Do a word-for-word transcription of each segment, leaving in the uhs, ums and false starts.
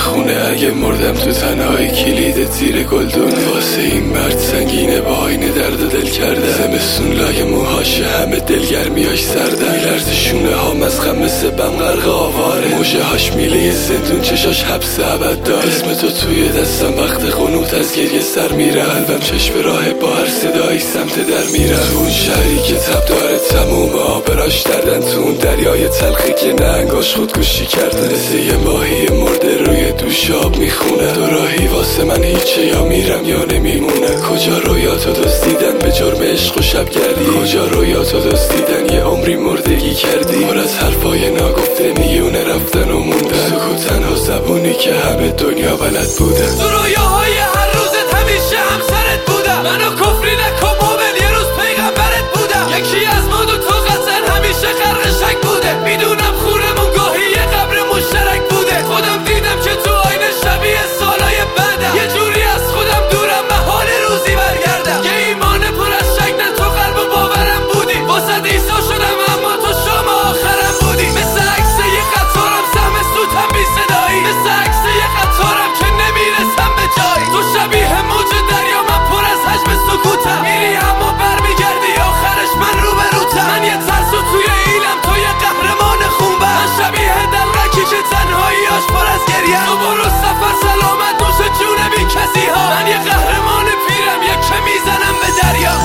خونه. اگه مردم تو تنهایی کلید زیر گلدونه. واسه این مرد سنگینه با آینه درد و دل کرده. زمستون لای موهاشه همه دلگرمیاش سرده. میلرزه شونه ها مزخم مثل بم غرق آواره. موجه هاش میله زندون چشاش حبس ابد داره. اسم تو توی دستم وقت قنوت از گریه سر میره. قلبم چشم راه با هر صدایی سمت در میره. تو اون شهری که تب داره تموم آبراش دردن. تو اون دریای تلخی که نهنگاش خودکشی کرده. مثل یه ماهی مرده روی دوش آب میخونه. تو راهی واسه من هیچه یا میرم یا نمیمونه. کجا رویاتو دزدیدن به جرم عشق و شبگردی. کجا رویاتو دزدیدن یه عمری مردگی کردی. پر از حرفای ناگفته میونه رفتن و موندن. سکوت تنها زبونی که همه دنیا بلد بودن. تو رویاهای هر روزت همیشه همسرت بودم. منو کفری نکن مومن یه روز پیغمبرت بودم. یکی از ما دو تا قطر همیشه غرق شک بوده. میدونم خونمون گاهی یه قبر مشترک بوده. خودم دیدم که تو آینه شبیه سالای بعدم. یه جوری از خودم دورم محال روزی برگردم. یه ایمان پر از شک نه تو قلب و باورم بودی. واسه ایسا شدم اما تو شام آخرم بودی. مثل عکس یه قطارم سهم سوتم بی صدایی. مثل عکس یه قطارم که نمیرسم به جایی. تو شبیه موج دریا من پر از حجم سکوتم. میری اما برمیگردی آخرش من روبروتم. من یه ترسو توی ایلم تو یه قهرمان خونبر. من شبیه دلغکی که تنهاییاش پر از گریه. تو برو سفر سلامت نوش جون بی کسی ها. من یه قهرمان پیرم یک که میزنم به دریا.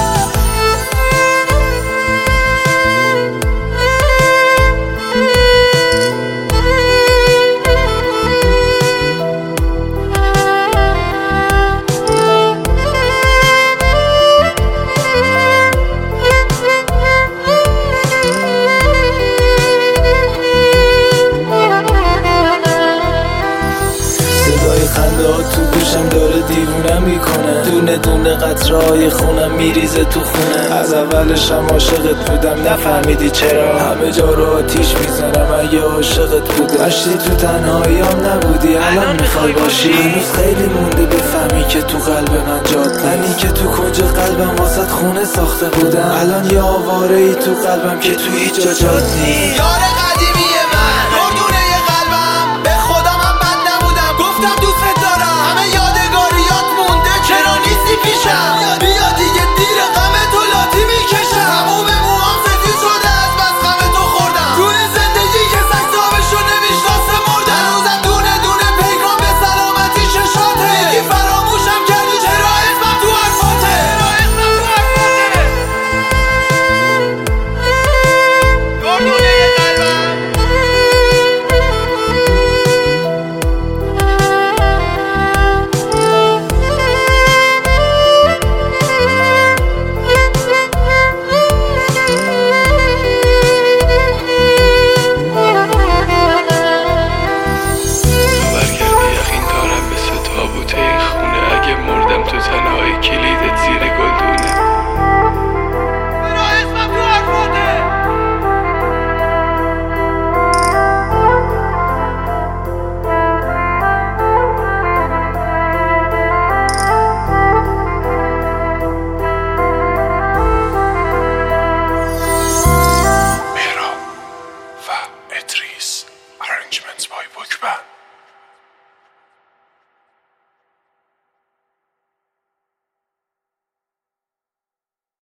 تو گوشم داره دیوونم میکنه. دونه دونه قطرهای خونم میریزه تو خونه. از اولش هم عاشقت بودم نفهمیدی چرا. همه جا رو آتیش میزنم اگه عاشقت بودم. اشتی تو تنهاییام نبودی الان میخوای باشی. هنوز خیلی مونده بفهمی که تو قلب من جات. منی که تو کنج قلبم واسط خونه ساخته بودم. الان یه آواره ای تو قلبم که تو هیچ جا جات نیست. یار قدیمی